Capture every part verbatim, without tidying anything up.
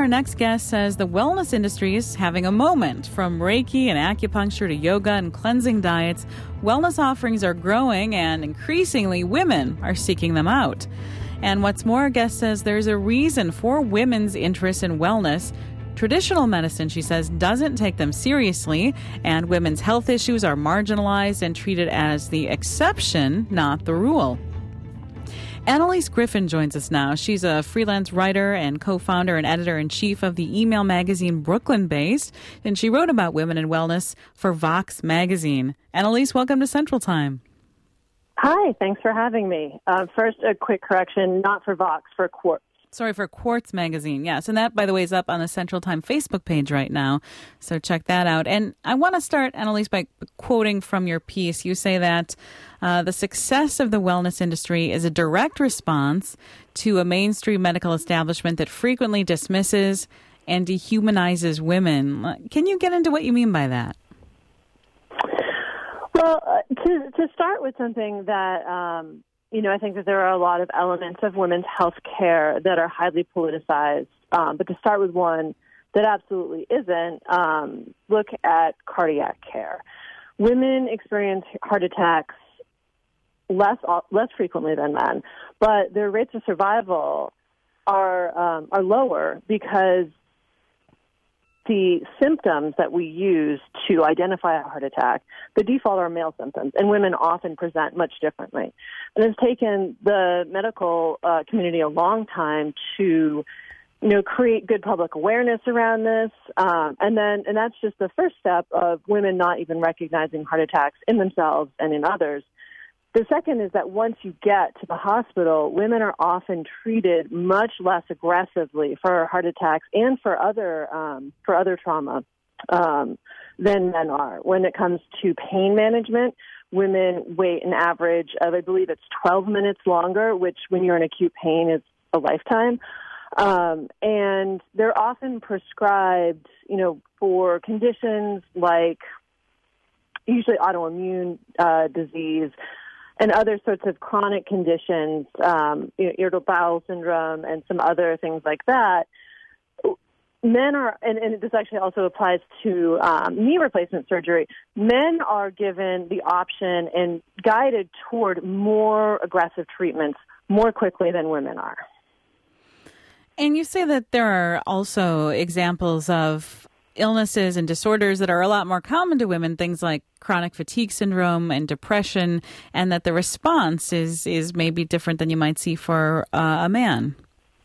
our next guest says the wellness industry is having a moment. From Reiki and acupuncture to yoga and cleansing diets, wellness offerings are growing and increasingly women are seeking them out. And what's more, our guest says there's a reason for women's interest in wellness. Traditional medicine, she says, doesn't take them seriously, and women's health issues are marginalized and treated as the exception, not the rule. Annalise Griffin joins us now. She's a freelance writer and co-founder and editor-in-chief of the email magazine Brooklyn-based, and she wrote about women and wellness for Vox magazine. Annalise, welcome to Central Time. Hi, thanks for having me. Uh, first, a quick correction, not for Vox, for Quartz. Sorry, for Quartz magazine, yes. And that, by the way, is up on the Central Time Facebook page right now, so check that out. And I want to start, Annalise, by quoting from your piece. You say that uh, the success of the wellness industry is a direct response to a mainstream medical establishment that frequently dismisses and dehumanizes women. Can you get into what you mean by that? Well, uh, to, to start with something that... Um, You know, I think that there are a lot of elements of women's health care that are highly politicized. Um, but to start with one that absolutely isn't, um, look at cardiac care. Women experience heart attacks less less frequently than men, but their rates of survival are um, are lower because the symptoms that we use to identify a heart attack, the default are male symptoms, and women often present much differently. And it's taken the medical uh, community a long time to, you know, create good public awareness around this, um, and then and that's just the first step of women not even recognizing heart attacks in themselves and in others. The second is that once you get to the hospital, women are often treated much less aggressively for heart attacks and for other um, for other trauma um, than men are. When it comes to pain management, women wait an average of, I believe it's twelve minutes longer, which when you're in acute pain is a lifetime. Um, and they're often prescribed, you know, for conditions like usually autoimmune uh, disease, and other sorts of chronic conditions, um, you know, irritable bowel syndrome and some other things like that. Men are, and, and this actually also applies to um, knee replacement surgery, men are given the option and guided toward more aggressive treatments more quickly than women are. And you say that there are also examples of illnesses and disorders that are a lot more common to women, things like chronic fatigue syndrome and depression, and that the response is is maybe different than you might see for uh, a man.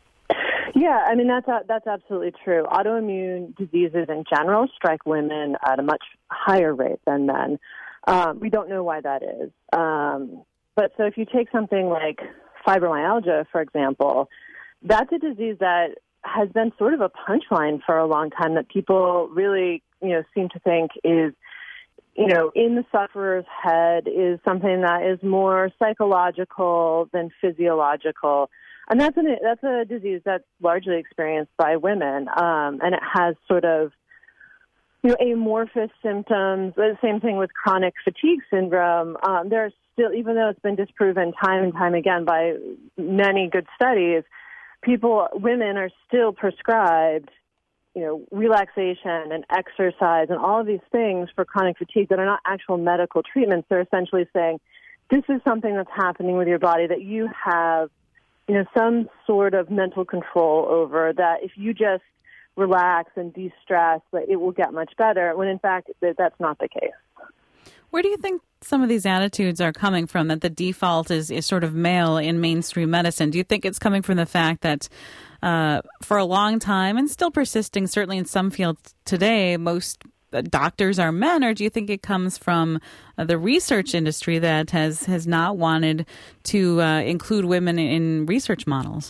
Yeah, I mean, that's that's absolutely true. Autoimmune diseases in general strike women at a much higher rate than men. Um, we don't know why that is. Um, but so if you take something like fibromyalgia, for example, that's a disease that has been sort of a punchline for a long time that people really, you know, seem to think is, you know, in the sufferer's head, is something that is more psychological than physiological. And that's, an, that's a disease that's largely experienced by women, um, and it has sort of, you know, amorphous symptoms. The same thing with chronic fatigue syndrome. Um, there are still, even though it's been disproven time and time again by many good studies, people, women are still prescribed, you know, relaxation and exercise and all of these things for chronic fatigue that are not actual medical treatments. They're essentially saying, this is something that's happening with your body that you have, you know, some sort of mental control over, that if you just relax and de-stress, that it will get much better, when in fact that's not the case. Where do you think some of these attitudes are coming from, that the default is, is sort of male in mainstream medicine? Do you think it's coming from the fact that uh, for a long time, and still persisting certainly in some fields today, most doctors are men, or do you think it comes from uh, the research industry that has, has not wanted to uh, include women in research models?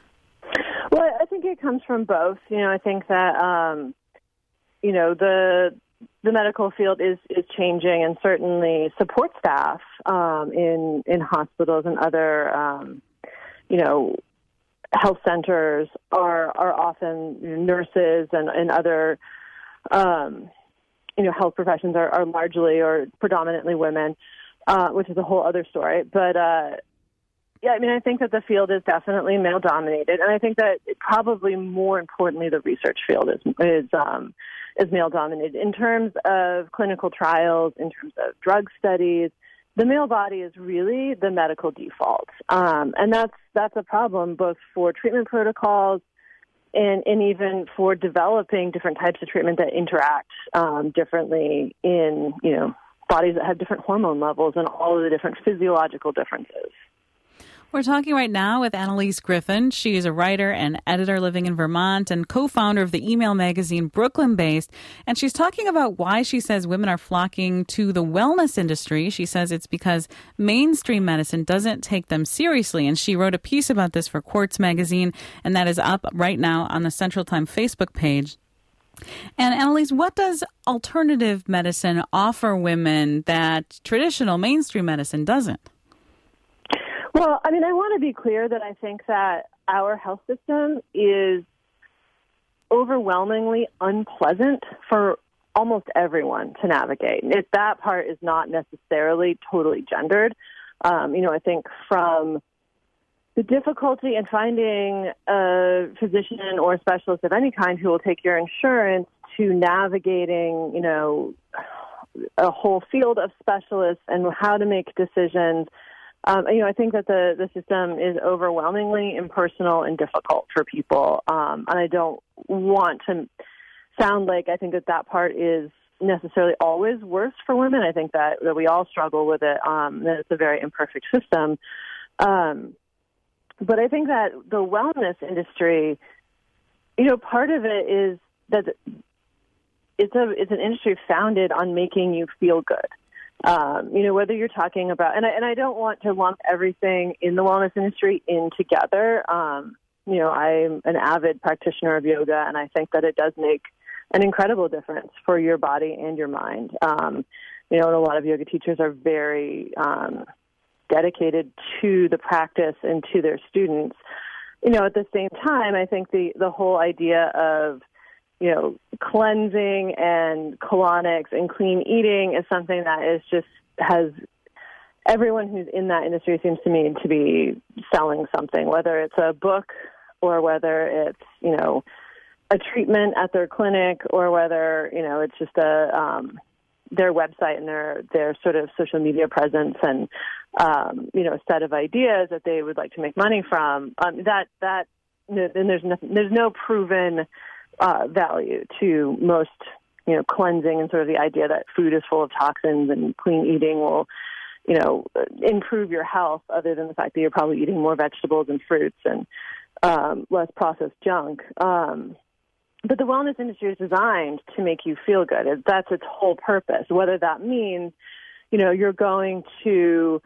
Well, I think it comes from both. You know, I think that, um, you know, the the medical field is, is changing, and certainly support staff um, in in hospitals and other, um, you know, health centers are are often nurses and, and other, um, you know, health professions are, are largely or predominantly women, uh, which is a whole other story. But uh, yeah, I mean, I think that the field is definitely male dominated, and I think that probably more importantly, the research field is is um, is male dominated in terms of clinical trials, in terms of drug studies. The male body is really the medical default, um, and that's that's a problem both for treatment protocols and, and even for developing different types of treatment that interact um, differently in you know bodies that have different hormone levels and all of the different physiological differences. We're talking right now with Annalise Griffin. She is a writer and editor living in Vermont and co-founder of the email magazine Brooklyn Based. And she's talking about why she says women are flocking to the wellness industry. She says it's because mainstream medicine doesn't take them seriously. And she wrote a piece about this for Quartz magazine, and that is up right now on the Central Time Facebook page. And Annalise, what does alternative medicine offer women that traditional mainstream medicine doesn't? Well, I mean, I want to be clear that I think that our health system is overwhelmingly unpleasant for almost everyone to navigate. It, that part is not necessarily totally gendered. Um, you know, I think from the difficulty in finding a physician or a specialist of any kind who will take your insurance to navigating, you know, a whole field of specialists and how to make decisions. Um, you know, I think that the, the system is overwhelmingly impersonal and difficult for people. Um, and I don't want to sound like I think that that part is necessarily always worse for women. I think that, that we all struggle with it, um, that it's a very imperfect system. Um, but I think that the wellness industry, you know, part of it is that it's a it's an industry founded on making you feel good. Um, you know, whether you're talking about, and I, and I don't want to lump everything in the wellness industry in together. Um, you know, I'm an avid practitioner of yoga, and I think that it does make an incredible difference for your body and your mind. Um, you know, and a lot of yoga teachers are very um, dedicated to the practice and to their students. You know, at the same time, I think the, the whole idea of you know, cleansing and colonics and clean eating is something that is just has everyone who's in that industry seems to me to be selling something, whether it's a book or whether it's, you know, a treatment at their clinic or whether, you know, it's just a um, their website and their, their sort of social media presence and, um, you know, a set of ideas that they would like to make money from. Um, that, that, and there's no, there's no proven Uh, value to most, you know, cleansing and sort of the idea that food is full of toxins and clean eating will, you know, improve your health other than the fact that you're probably eating more vegetables and fruits and um, less processed junk. Um, but the wellness industry is designed to make you feel good. That's its whole purpose, whether that means, you know, you're going to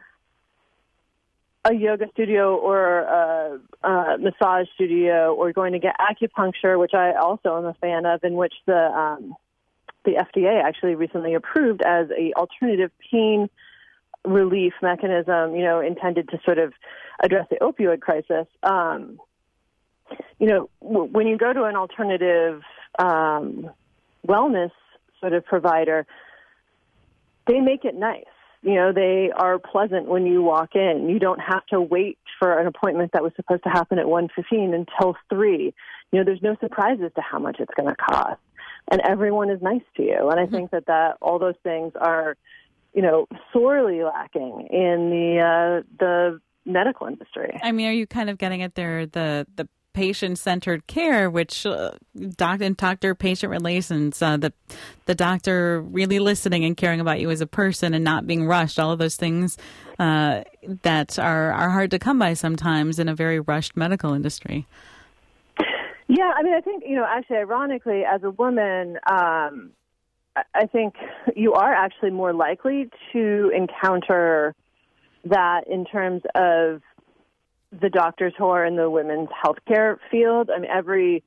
a yoga studio or a, a massage studio or going to get acupuncture, which I also am a fan of, in which the um, the F D A actually recently approved as a alternative pain relief mechanism, you know, intended to sort of address the opioid crisis. Um, you know, w- when you go to an alternative um, wellness sort of provider, they make it nice. You know, they are pleasant when you walk in. You don't have to wait for an appointment that was supposed to happen at one fifteen until three. You know, there's no surprises to how much it's going to cost. And everyone is nice to you. And I mm-hmm. think that, that all those things are, you know, sorely lacking in the uh, the medical industry. I mean, are you kind of getting at there the the patient-centered care, which uh, doc- and doctor-patient relations, uh, the the doctor really listening and caring about you as a person and not being rushed, all of those things uh, that are, are hard to come by sometimes in a very rushed medical industry. Yeah, I mean, I think, you know, actually, ironically, as a woman, um, I think you are actually more likely to encounter that in terms of the doctors who are in the women's healthcare field. I mean, every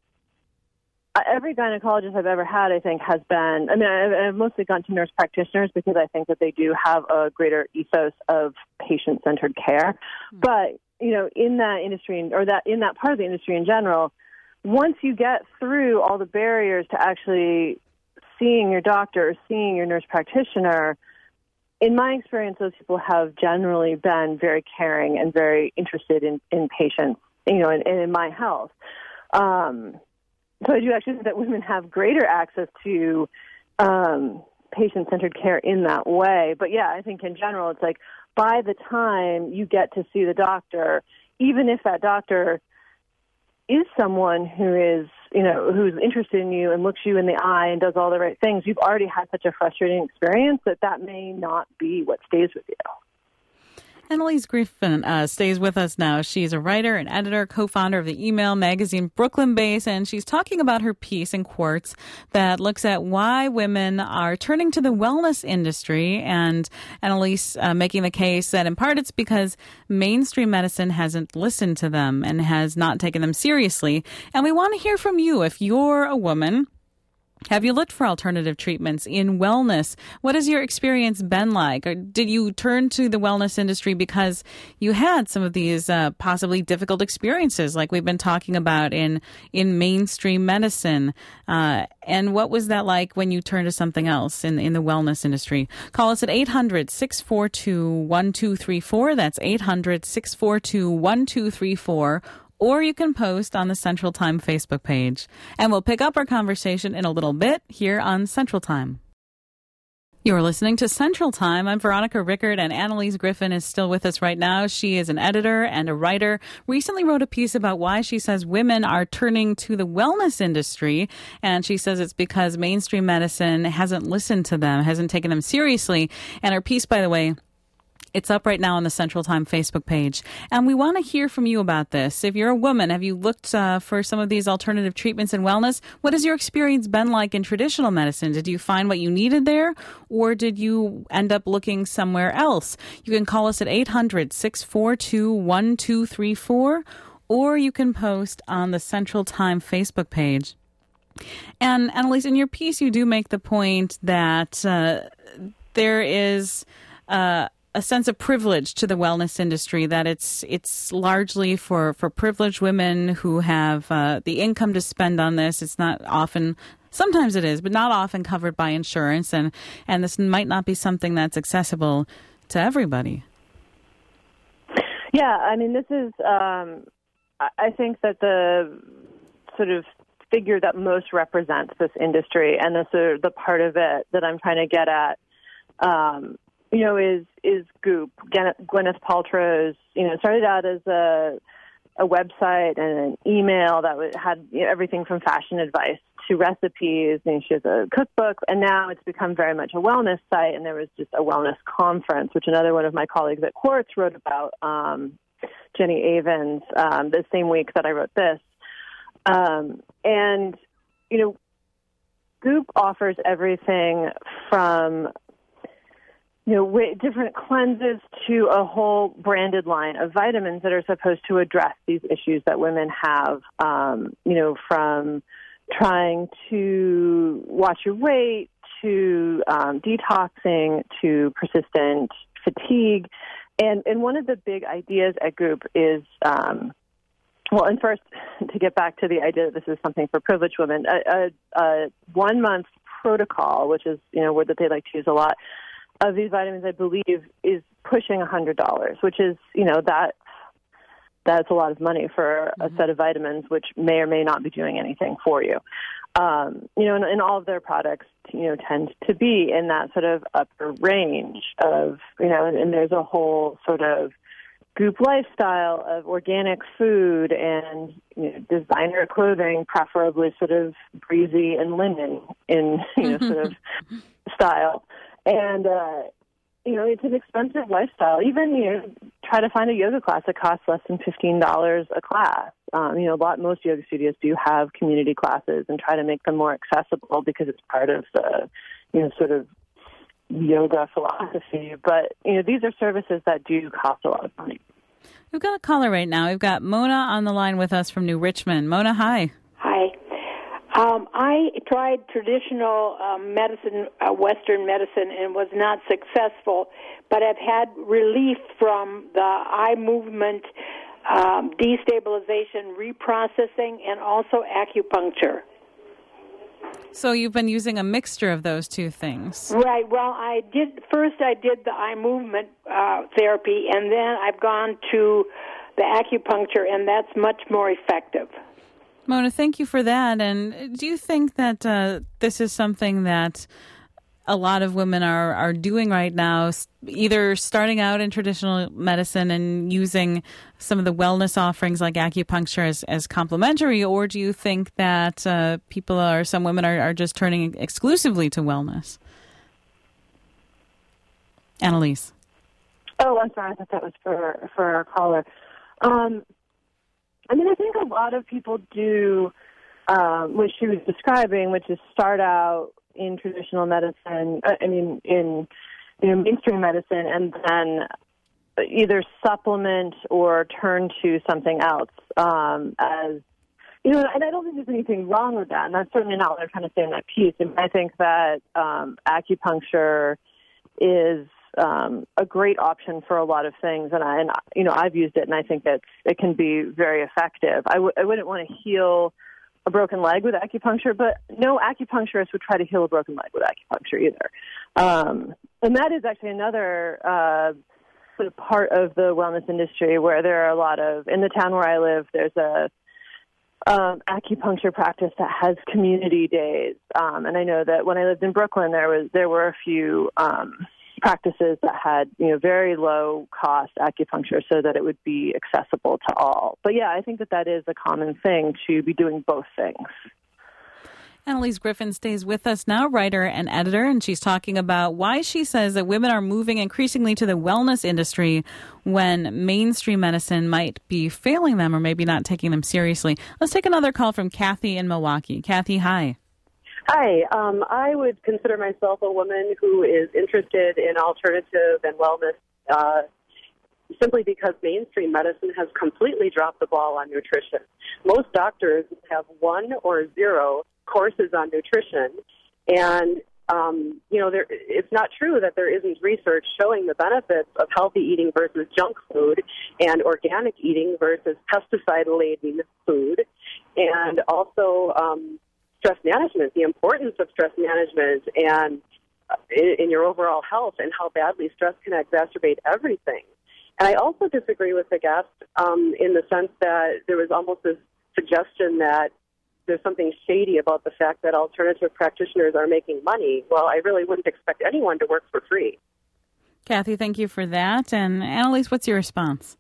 every gynecologist I've ever had, I think, has been, I mean, I've, I've mostly gone to nurse practitioners because I think that they do have a greater ethos of patient-centered care. Mm-hmm. But, you know, in that industry, or that in that part of the industry in general, once you get through all the barriers to actually seeing your doctor or seeing your nurse practitioner, in my experience, those people have generally been very caring and very interested in, in patients, you know, and, and in my health. Um, so I do actually think that women have greater access to um, patient-centered care in that way. But, yeah, I think in general it's like by the time you get to see the doctor, even if that doctor is someone who is, you know, who's interested in you and looks you in the eye and does all the right things, you've already had such a frustrating experience that that may not be what stays with you. Annalise Griffin uh, stays with us now. She's a writer and editor, co-founder of the email magazine Brooklyn Base, and she's talking about her piece in Quartz that looks at why women are turning to the wellness industry. And Annalise uh, making the case that in part it's because mainstream medicine hasn't listened to them and has not taken them seriously. And we want to hear from you. If you're a woman, have you looked for alternative treatments in wellness? What has your experience been like? Or did you turn to the wellness industry because you had some of these uh, possibly difficult experiences like we've been talking about in, in mainstream medicine? Uh, and what was that like when you turned to something else in, in the wellness industry? Call us at eight hundred, six four two, one two three four. That's eight hundred, six four two, one two three four. Or you can post on the Central Time Facebook page. And we'll pick up our conversation in a little bit here on Central Time. You're listening to Central Time. I'm Veronica Rickard, and Annalise Griffin is still with us right now. She is an editor and a writer. Recently wrote a piece about why she says women are turning to the wellness industry. And she says it's because mainstream medicine hasn't listened to them, hasn't taken them seriously. And her piece, by the way, it's up right now on the Central Time Facebook page. And we want to hear from you about this. If you're a woman, have you looked uh, for some of these alternative treatments in wellness? What has your experience been like in traditional medicine? Did you find what you needed there, or did you end up looking somewhere else? You can call us at eight hundred, six four two, one two three four, or you can post on the Central Time Facebook page. And Annalise, in your piece, you do make the point that uh, there is Uh, a sense of privilege to the wellness industry, that it's it's largely for, for privileged women who have uh, the income to spend on this. It's not often, sometimes it is, but not often covered by insurance, and, and this might not be something that's accessible to everybody. Yeah, I mean, this is, um, I think that the sort of figure that most represents this industry, and this is the part of it that I'm trying to get at, um, you know, is is Goop, Gwyneth Paltrow's, you know, started out as a a website and an email that had, you know, everything from fashion advice to recipes, and she has a cookbook, and now it's become very much a wellness site, and there was just a wellness conference, which another one of my colleagues at Quartz wrote about, um, Jenny Avens, um, the same week that I wrote this. Um, and, you know, Goop offers everything from, you know, w- different cleanses to a whole branded line of vitamins that are supposed to address these issues that women have, um, you know, from trying to watch your weight to um, detoxing to persistent fatigue. And, and one of the big ideas at Goop is, um, well, and first, to get back to the idea that this is something for privileged women, a, a, a one-month protocol, which is, you know, a word that they like to use a lot, of these vitamins, I believe, is pushing one hundred dollars, which is, you know, that that's a lot of money for a set of vitamins, which may or may not be doing anything for you. Um, you know, and, and all of their products, you know, tend to be in that sort of upper range of, you know, and, and there's a whole sort of Goop lifestyle of organic food and, you know, designer clothing, preferably sort of breezy and linen in, you know, sort of style. And, uh, you know, it's an expensive lifestyle. Even, you know, try to find a yoga class that costs less than fifteen dollars a class. Um, you know, a lot, most yoga studios do have community classes and try to make them more accessible because it's part of the, you know, sort of yoga philosophy. But, you know, these are services that do cost a lot of money. We've got a caller right now. We've got Mona on the line with us from New Richmond. Mona, hi. Hi. Um, I tried traditional um, medicine, uh, Western medicine, and was not successful, but I've had relief from the eye movement, um, destabilization, reprocessing, and also acupuncture. So you've been using a mixture of those two things. Right. Well, I did first. I did the eye movement uh, therapy, and then I've gone to the acupuncture, and that's much more effective. Mona, thank you for that. And do you think that uh, this is something that a lot of women are, are doing right now, either starting out in traditional medicine and using some of the wellness offerings like acupuncture as, as complementary, or do you think that uh, people are, some women are, are just turning exclusively to wellness? Annalise. Oh, I'm sorry. I thought that was for, for our caller. Um, I mean, I think a lot of people do um, what she was describing, which is start out in traditional medicine, I mean, in you know, mainstream medicine, and then either supplement or turn to something else. Um, as you know, and I don't think there's anything wrong with that, and that's certainly not what I'm trying to say in that piece. And I think that um, acupuncture is um, a great option for a lot of things, and I, and you know, I've used it, and I think that it can be very effective. I, w- I wouldn't want to heal a broken leg with acupuncture, but no acupuncturist would try to heal a broken leg with acupuncture either. Um, and that is actually another uh, sort of part of the wellness industry where there are a lot of, in the town where I live, there's a um, acupuncture practice that has community days. Um, and I know that when I lived in Brooklyn, there was there were a few um, practices that had, you know, very low cost acupuncture so that it would be accessible to all. But yeah, I think that that is a common thing to be doing both things. Annalise Griffin stays with us now, writer and editor, and she's talking about why she says that women are moving increasingly to the wellness industry when mainstream medicine might be failing them or maybe not taking them seriously. Let's take another call from Kathy in Milwaukee. Kathy, hi. Hi, um, I would consider myself a woman who is interested in alternative and wellness uh, simply because mainstream medicine has completely dropped the ball on nutrition. Most doctors have one or zero courses on nutrition, and um, you know, there, it's not true that there isn't research showing the benefits of healthy eating versus junk food and organic eating versus pesticide-laden food, and also um, stress management, the importance of stress management and uh, in, in your overall health and how badly stress can exacerbate everything. And I also disagree with the guest um, in the sense that there was almost this suggestion that there's something shady about the fact that alternative practitioners are making money. Well, I really wouldn't expect anyone to work for free. Kathy, thank you for that. And Annalise, what's your response?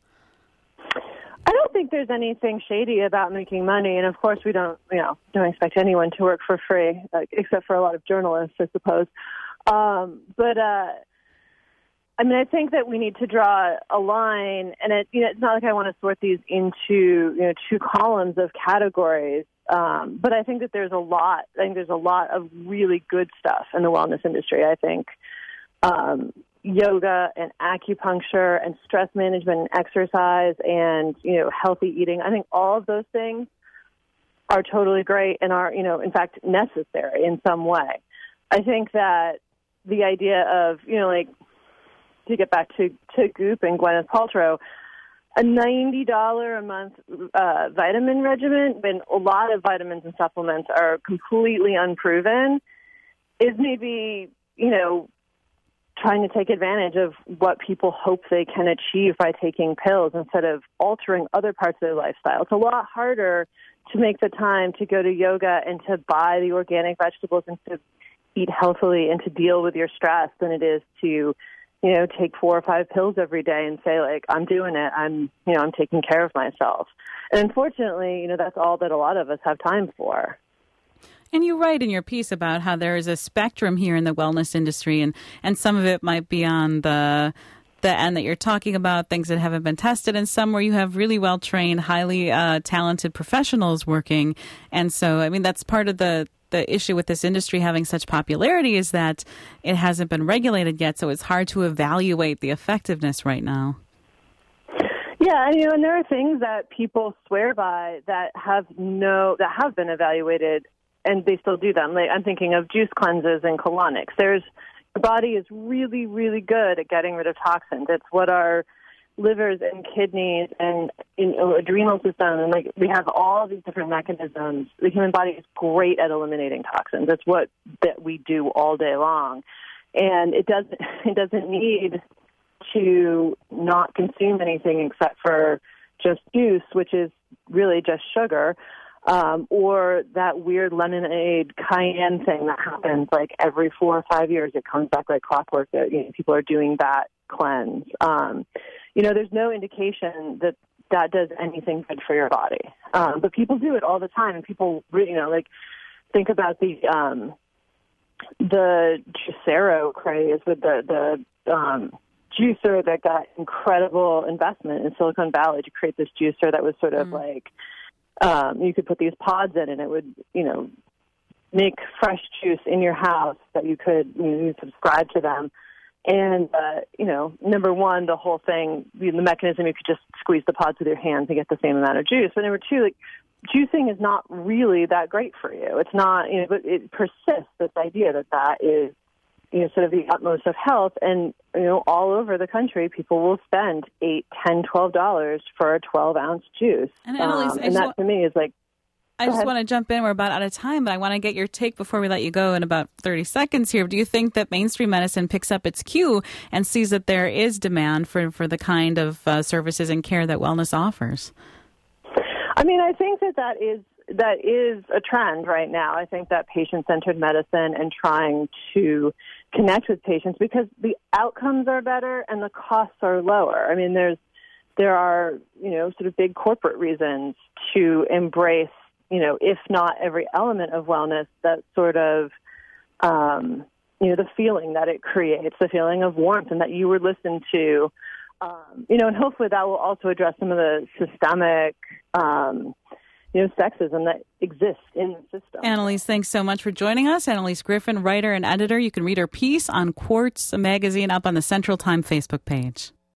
I don't think there's anything shady about making money, and of course we don't, you know, don't expect anyone to work for free, uh, except for a lot of journalists, I suppose. Um, but uh, I mean, I think that we need to draw a line, and it, you know, it's not like I want to sort these into, you know, two columns of categories. Um, but I think that there's a lot. I think there's a lot of really good stuff in the wellness industry. I think um, yoga and acupuncture and stress management and exercise and, you know, healthy eating. I think all of those things are totally great and are, you know, in fact, necessary in some way. I think that the idea of, you know, like, to get back to, to Goop and Gwyneth Paltrow, a ninety dollars a month uh, vitamin regimen, when a lot of vitamins and supplements are completely unproven, is maybe, you know, trying to take advantage of what people hope they can achieve by taking pills instead of altering other parts of their lifestyle. It's a lot harder to make the time to go to yoga and to buy the organic vegetables and to eat healthily and to deal with your stress than it is to, you know, take four or five pills every day and say, like, I'm doing it. I'm, you know, I'm taking care of myself. And unfortunately, you know, that's all that a lot of us have time for. And you write in your piece about how there is a spectrum here in the wellness industry, and, and some of it might be on the the end that you're talking about, things that haven't been tested, and some where you have really well-trained, highly uh, talented professionals working. And so, I mean, that's part of the, the issue with this industry having such popularity is that it hasn't been regulated yet, so it's hard to evaluate the effectiveness right now. Yeah, and, you know, and there are things that people swear by that have no that have been evaluated, and they still do them. Like, I'm thinking of juice cleanses and colonics. There's, the body is really, really good at getting rid of toxins. It's what our livers and kidneys and you know, adrenal system, and like we have all these different mechanisms. The human body is great at eliminating toxins. That's what that we do all day long, and it doesn't it doesn't need to not consume anything except for just juice, which is really just sugar, um, or that weird lemonade cayenne thing that happens like every four or five years. It comes back like clockwork that you know, people are doing that cleanse. Um, you know, there's no indication that that does anything good for your body. Um, but people do it all the time, and people, you know, like think about the um, the Juicero craze with the the um, juicer that got incredible investment in Silicon Valley to create this juicer that was sort of mm. like um, you could put these pods in, and it would, you know, make fresh juice in your house that you could you know, subscribe to them. And, uh, you know, number one, the whole thing, the mechanism, you could just squeeze the pods with your hands and get the same amount of juice. But number two, like, juicing is not really that great for you. It's not, you know, but it persists, this idea that that is, you know, sort of the utmost of health. And, you know, all over the country, people will spend eight, ten, twelve dollars for a twelve-ounce juice. And, Annalise, um, and that, want- to me, is like, I just want to jump in. We're about out of time, but I want to get your take before we let you go in about thirty seconds here. Do you think that mainstream medicine picks up its cue and sees that there is demand for, for the kind of uh, services and care that wellness offers? I mean, I think that that is, that is a trend right now. I think that patient-centered medicine and trying to connect with patients, because the outcomes are better and the costs are lower. I mean, there's there are, you know, sort of big corporate reasons to embrace, you know, if not every element of wellness, that sort of, um, you know, the feeling that it creates, the feeling of warmth and that you were listened to, um, you know, and hopefully that will also address some of the systemic, um, you know, sexism that exists in the system. Annalise, thanks so much for joining us. Annalise Griffin, writer and editor. You can read her piece on Quartz Magazine up on the Central Time Facebook page.